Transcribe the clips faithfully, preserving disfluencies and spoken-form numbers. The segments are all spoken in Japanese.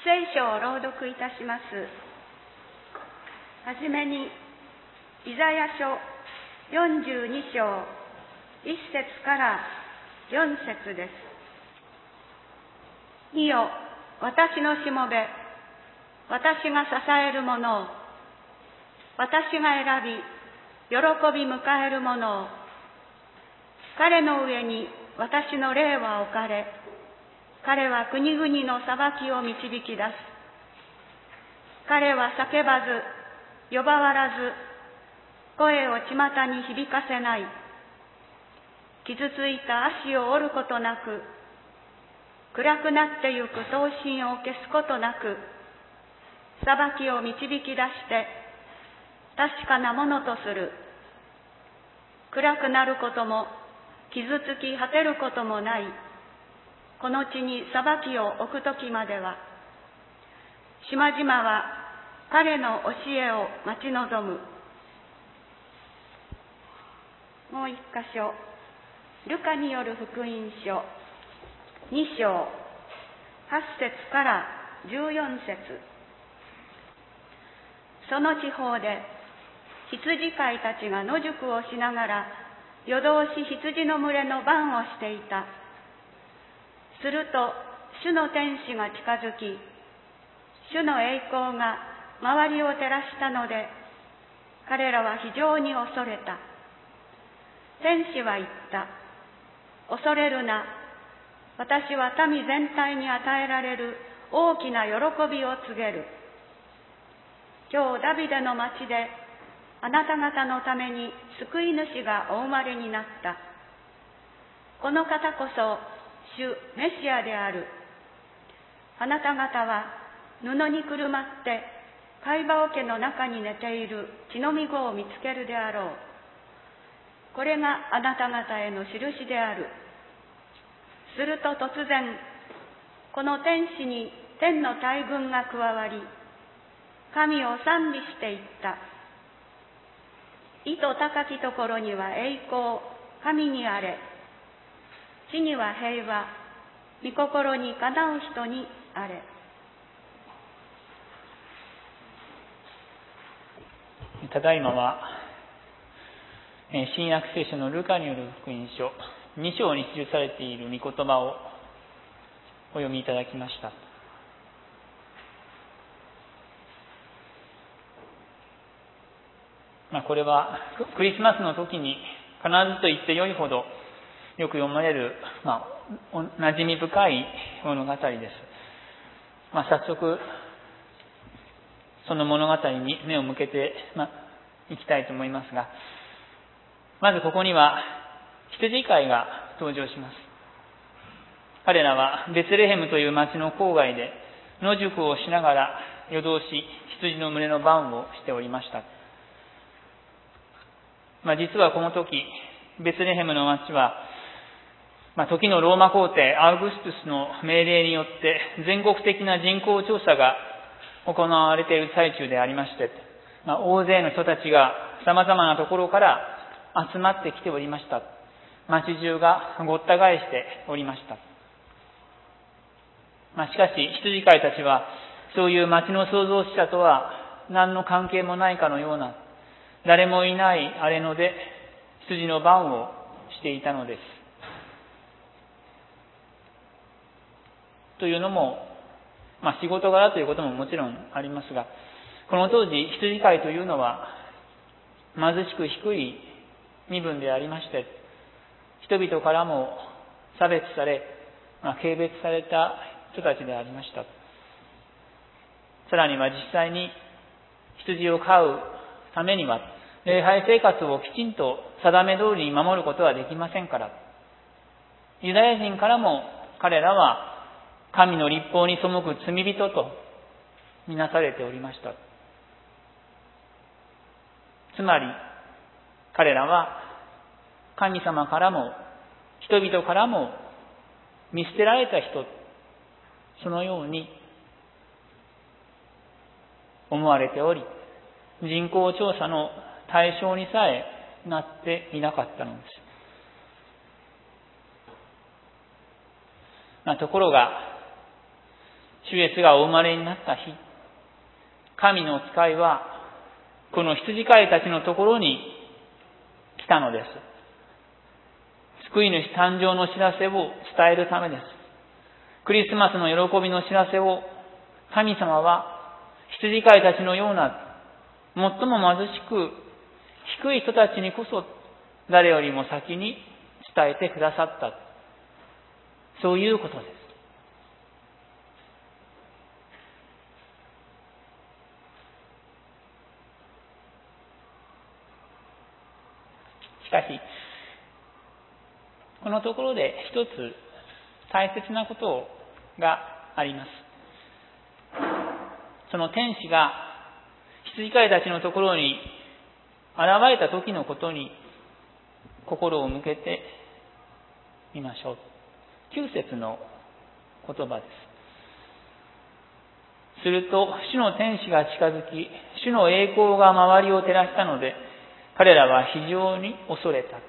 聖書を朗読いたします。はじめに、イザヤ書よんじゅうに章いっ節からよん節です。いよ、私のしもべ、私が支えるものを、私が選び、喜び迎えるものを、彼の上に私の霊は置かれ、彼は国々の裁きを導き出す。彼は叫ばず、呼ばわらず、声を巷に響かせない。傷ついた足を折ることなく、暗くなってゆく刀身を消すことなく、裁きを導き出して、確かなものとする。暗くなることも、傷つき果てることもない。この地に裁きを置くときまでは、島々は彼の教えを待ち望む。もう一箇所、ルカによる福音書に章はち節からじゅうよん節。その地方で羊飼いたちが野宿をしながら夜通し羊の群れの番をしていた。すると主の天使が近づき、主の栄光が周りを照らしたので、彼らは非常に恐れた。天使は言った。恐れるな。私は民全体に与えられる大きな喜びを告げる。今日ダビデの町であなた方のために救い主がお生まれになった。この方こそ主メシアである。あなた方は布にくるまって貝羽桶の中に寝ている血のみ子を見つけるであろう。これがあなた方への印である。すると突然、この天使に天の大軍が加わり、神を賛美していった。意図高きところには栄光、神にあれ。地には平和、御心にかなう人にあれ。 ただいまは新約聖書のルカによる福音書に章に記されている御言葉をお読みいただきました。まあ、これはクリスマスの時に必ずと言ってよいほどよく読まれる、まあ、馴染み深い物語です。まあ、早速その物語に目を向けて、まあ、いきたいと思いますが、まずここには羊飼いが登場します。彼らはベツレヘムという町の郊外で野宿をしながら夜通し羊の群れの番をしておりました。まあ、実はこの時ベツレヘムの町は、まあ、時のローマ皇帝アウグストゥスの命令によって全国的な人口調査が行われている最中でありまして、まあ、大勢の人たちが様々なところから集まってきておりました。町中がごった返しておりました。まあ、しかし羊飼いたちはそういう町の創造者とは何の関係もないかのような、誰もいない荒れ野で羊の番をしていたのです。というのも、まあ、仕事柄ということももちろんありますが、この当時羊飼いというのは貧しく低い身分でありまして、人々からも差別され、まあ、軽蔑された人たちでありました。さらには実際に羊を飼うためには礼拝生活をきちんと定め通りに守ることはできませんから、ユダヤ人からも彼らは神の律法に背く罪人とみなされておりました。つまり彼らは神様からも人々からも見捨てられた人、そのように思われており、人口調査の対象にさえなっていなかったのです。まあ、ところが主イエスがお生まれになった日、神の使いはこの羊飼いたちのところに来たのです。救い主誕生の知らせを伝えるためです。クリスマスの喜びの知らせを神様は羊飼いたちのような最も貧しく低い人たちにこそ誰よりも先に伝えてくださった。そういうことです。しかし、このところで一つ大切なことがあります。その天使が羊飼いたちのところに現れた時のことに心を向けてみましょう。きゅう節の言葉です。すると主の天使が近づき、主の栄光が周りを照らしたので、彼らは非常に恐れた。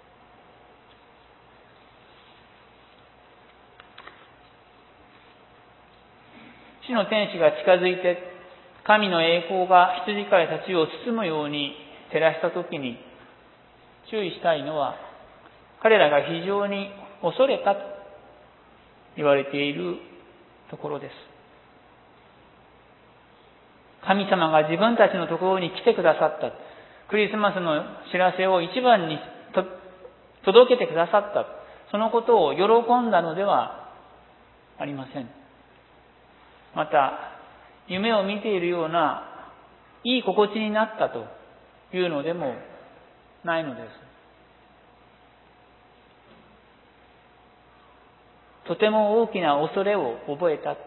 主の天使が近づいて、神の栄光が羊飼いたちを包むように照らしたときに注意したいのは、彼らが非常に恐れたと言われているところです。神様が自分たちのところに来てくださった。クリスマスの知らせを一番にと届けてくださった。そのことを喜んだのではありません。また、夢を見ているようないい心地になったというのでもないのです。とても大きな恐れを覚えた。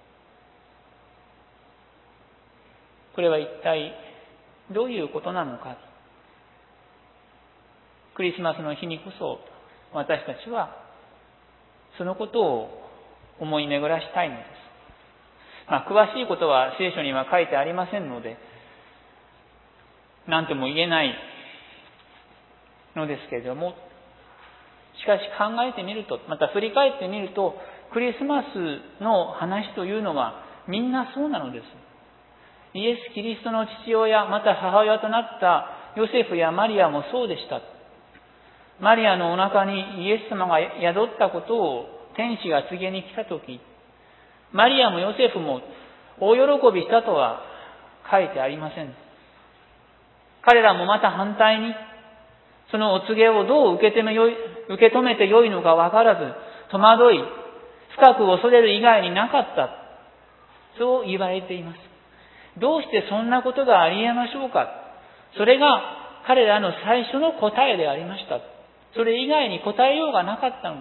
これは一体どういうことなのか。クリスマスの日にこそ私たちはそのことを思い巡らしたいのです。まあ、詳しいことは聖書には書いてありませんので何とも言えないのですけれども、しかし考えてみると、また振り返ってみると、クリスマスの話というのはみんなそうなのです。イエス・キリストの父親、また母親となったヨセフやマリアもそうでした。マリアのお腹にイエス様が宿ったことを天使が告げに来たとき、マリアもヨセフも大喜びしたとは書いてありません。彼らもまた反対に、そのお告げをどう受け止めよい、受け止めてよいのかわからず、戸惑い、深く恐れる以外になかった。そう言われています。どうしてそんなことがあり得ましょうか。それが彼らの最初の答えでありました。それ以外に答えようがなかったのです。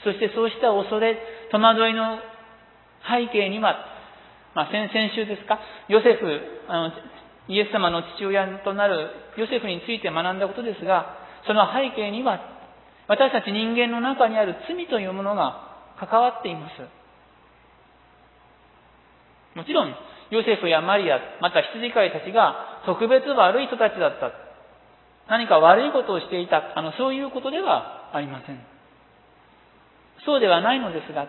そしてそうした恐れ、戸惑いの背景には、まあ、先々週ですか、ヨセフ、あのイエス様の父親となるヨセフについて学んだことですが、その背景には私たち人間の中にある罪というものが関わっています。もちろんヨセフやマリア、また羊飼いたちが特別悪い人たちだった、何か悪いことをしていた、あのそういうことではありません。そうではないのですが、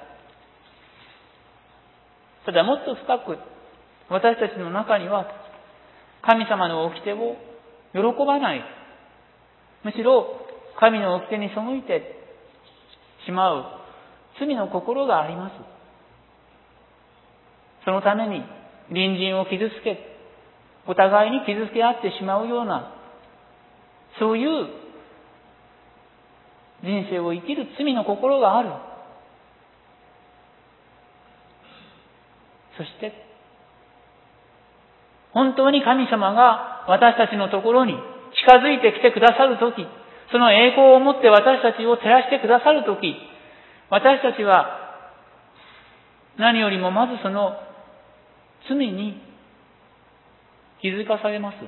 ただもっと深く私たちの中には神様の掟を喜ばない、むしろ神の掟に背いてしまう罪の心があります。そのために隣人を傷つけ、お互いに傷つけ合ってしまうような、そういう人生を生きる罪の心がある。そして本当に神様が私たちのところに近づいてきてくださるとき、その栄光をもって私たちを照らしてくださるとき、私たちは何よりもまずその罪に気づかされます。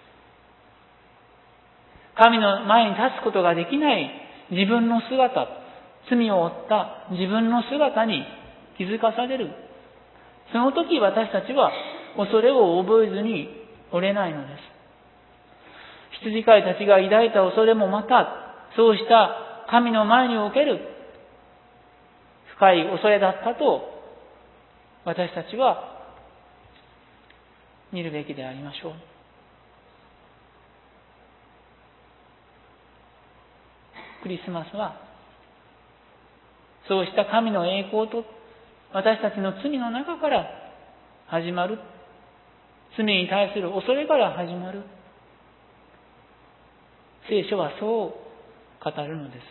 神の前に立つことができない自分の姿、罪を負った自分の姿に気づかされる。その時私たちは恐れを覚えずにおれないのです。羊飼いたちが抱いた恐れもまたそうした神の前における深い恐れだったと私たちは見るべきでありましょう。クリスマスはそうした神の栄光と私たちの罪の中から始まる、罪に対する恐れから始まる。聖書はそう語るのです。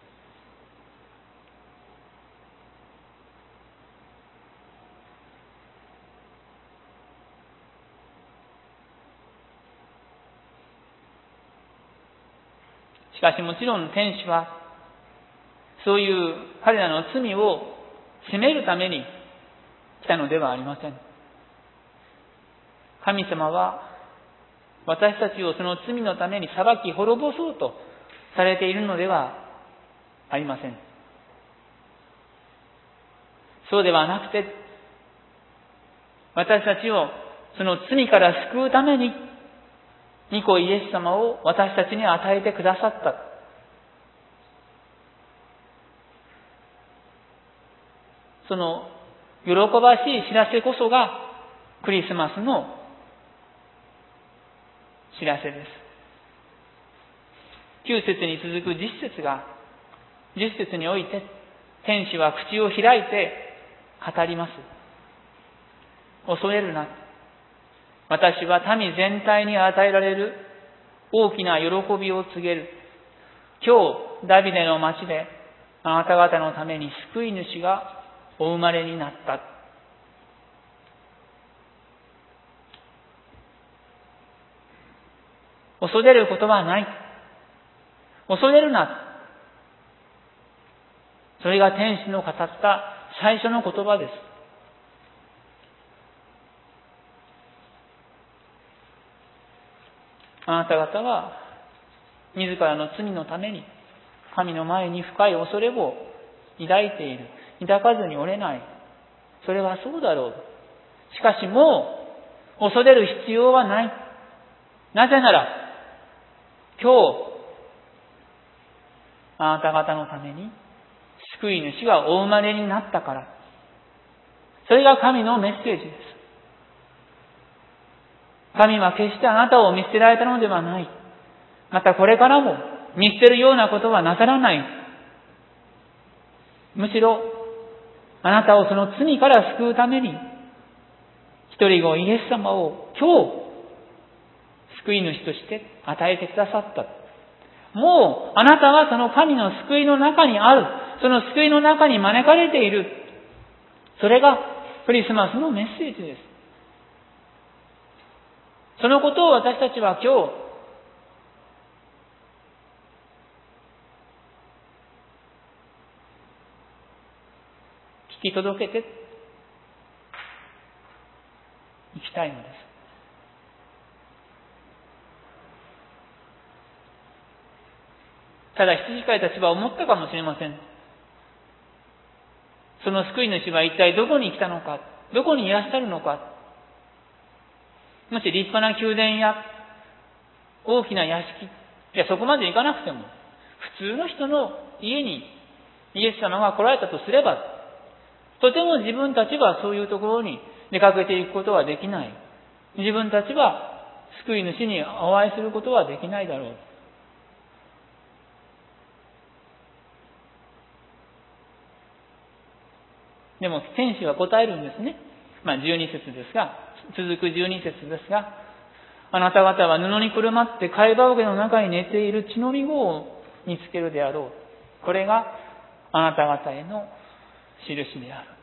しかしもちろん天使はそういう彼らの罪を責めるために来たのではありません。神様は私たちをその罪のために裁き滅ぼそうとされているのではありません。そうではなくて、私たちをその罪から救うために御子イエス様を私たちに与えてくださった。その喜ばしい知らせこそがクリスマスの知らせです。きゅう節に続くじゅっ節が、じゅっ節において天使は口を開いて語ります。恐れるな。私は民全体に与えられる大きな喜びを告げる。今日ダビデの町であなた方のために救い主がお生まれになった。恐れることはない。恐れるな。それが天使の語った最初の言葉です。あなた方は自らの罪のために神の前に深い恐れを抱いている。抱かずにおれない。それはそうだろう。しかしもう恐れる必要はない。なぜなら今日あなた方のために救い主がお生まれになったから。それが神のメッセージです。神は決してあなたを見捨てられたのではない。またこれからも見捨てるようなことはなさらない。むしろあなたをその罪から救うために一人子イエス様を今日救い主として与えてくださった。もうあなたはその神の救いの中にある。その救いの中に招かれている。それがクリスマスのメッセージです。そのことを私たちは今日聞き届けていきたいのです。ただ羊飼いたちは思ったかもしれません。その救い主は一体どこに来たのか、どこにいらっしゃるのか。もし立派な宮殿や大きな屋敷、いやそこまで行かなくても普通の人の家にイエス様が来られたとすれば、とても自分たちはそういうところに出かけていくことはできない。自分たちは救い主にお会いすることはできないだろう。でも天使は答えるんですね。まあじゅうに節ですが、続くじゅうに節ですが、あなた方は布にくるまって貝羽桶の中に寝ている血のみ子を見つけるであろう。これがあなた方への印である。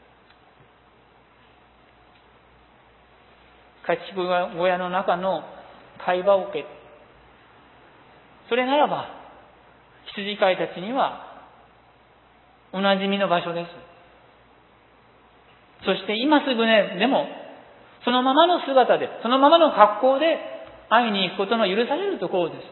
家畜小屋の中の貝羽桶、それならば羊飼いたちにはおなじみの場所です。そして今すぐね、でもそのままの姿で、そのままの格好で会いに行くことの許されるところです。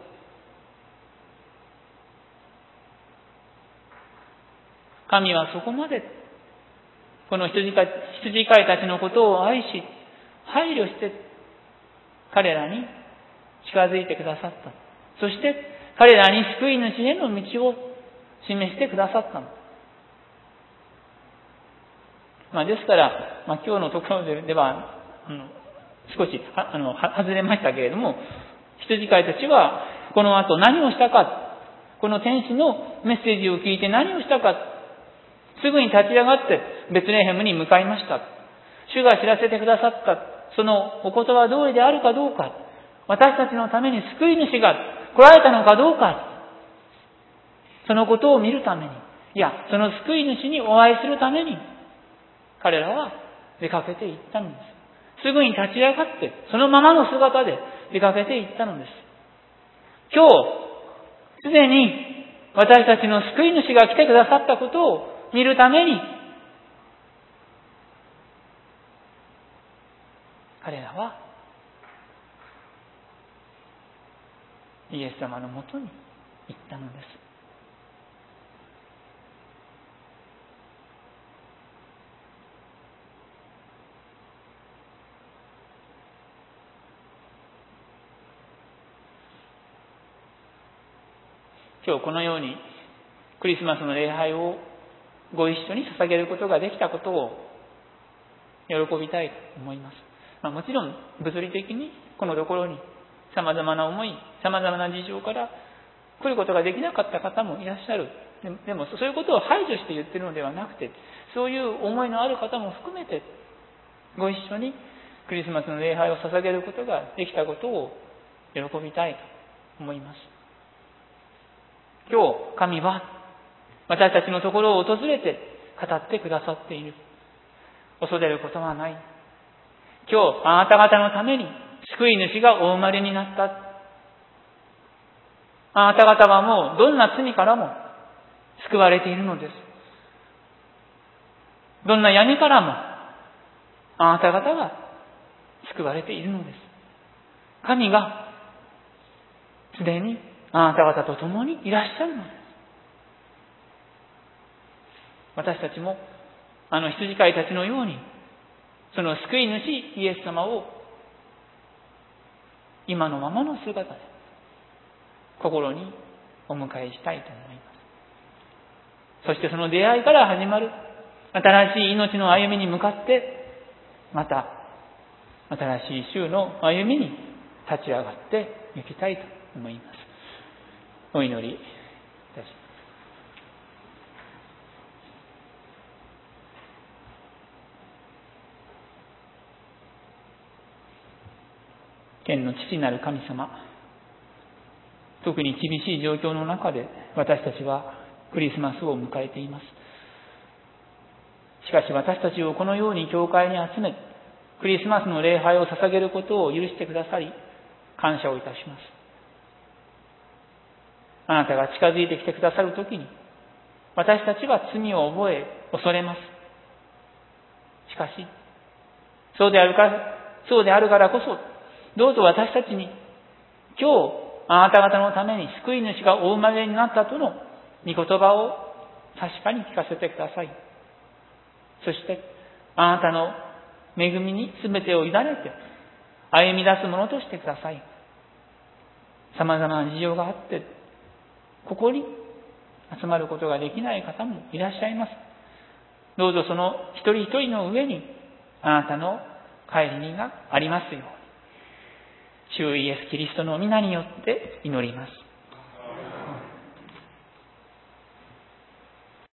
神はそこまでこの羊飼い、羊飼いたちのことを愛し、配慮して彼らに近づいてくださった。そして彼らに救い主への道を示してくださったの。まあ、ですから、まあ、今日のところでは、あの少しはあのは外れましたけれども、羊飼いたちはこの後何をしたか、この天使のメッセージを聞いて何をしたか、すぐに立ち上がってベツレヘムに向かいました。主が知らせてくださったそのお言葉通りであるかどうか、私たちのために救い主が来られたのかどうか、そのことを見るために、いや、その救い主にお会いするために、彼らは出かけていったのです。すぐに立ち上がって、そのままの姿で出かけていったのです。今日、すでに私たちの救い主が来てくださったことを見るために、彼らはイエス様のもとに行ったのです。今日このようにクリスマスの礼拝をご一緒に捧げることができたことを喜びたいと思います。まあ、もちろん物理的にこのところに様々な思い、様々な事情から来ることができなかった方もいらっしゃる。でもそういうことを排除して言っているのではなくて、そういう思いのある方も含めてご一緒にクリスマスの礼拝を捧げることができたことを喜びたいと思います。今日神は私たちのところを訪れて語ってくださっている。恐れることはない。今日あなた方のために救い主がお生まれになった。あなた方はもうどんな罪からも救われているのです。どんな闇からもあなた方が救われているのです。神がすでにあなた方と共にいらっしゃるのです。私たちもあの羊飼いたちのように、その救い主イエス様を今のままの姿で心にお迎えしたいと思います。そしてその出会いから始まる新しい命の歩みに向かって、また新しい週の歩みに立ち上がっていきたいと思います。お祈りいたします。天の父なる神様、特に厳しい状況の中で私たちはクリスマスを迎えています。しかし私たちをこのように教会に集め、クリスマスの礼拝を捧げることを許してくださり、感謝をいたします。あなたが近づいてきてくださるときに、私たちは罪を覚え、恐れます。しかし、そうであるから、そうであるからこそ、どうぞ私たちに、今日、あなた方のために救い主がお生まれになったとの御言葉を確かに聞かせてください。そして、あなたの恵みに全てを委ねて、歩み出すものとしてください。様々な事情があって、ここに集まることができない方もいらっしゃいます。どうぞその一人一人の上に、あなたの帰り荷がありますように。主イエスキリストの皆によって祈ります。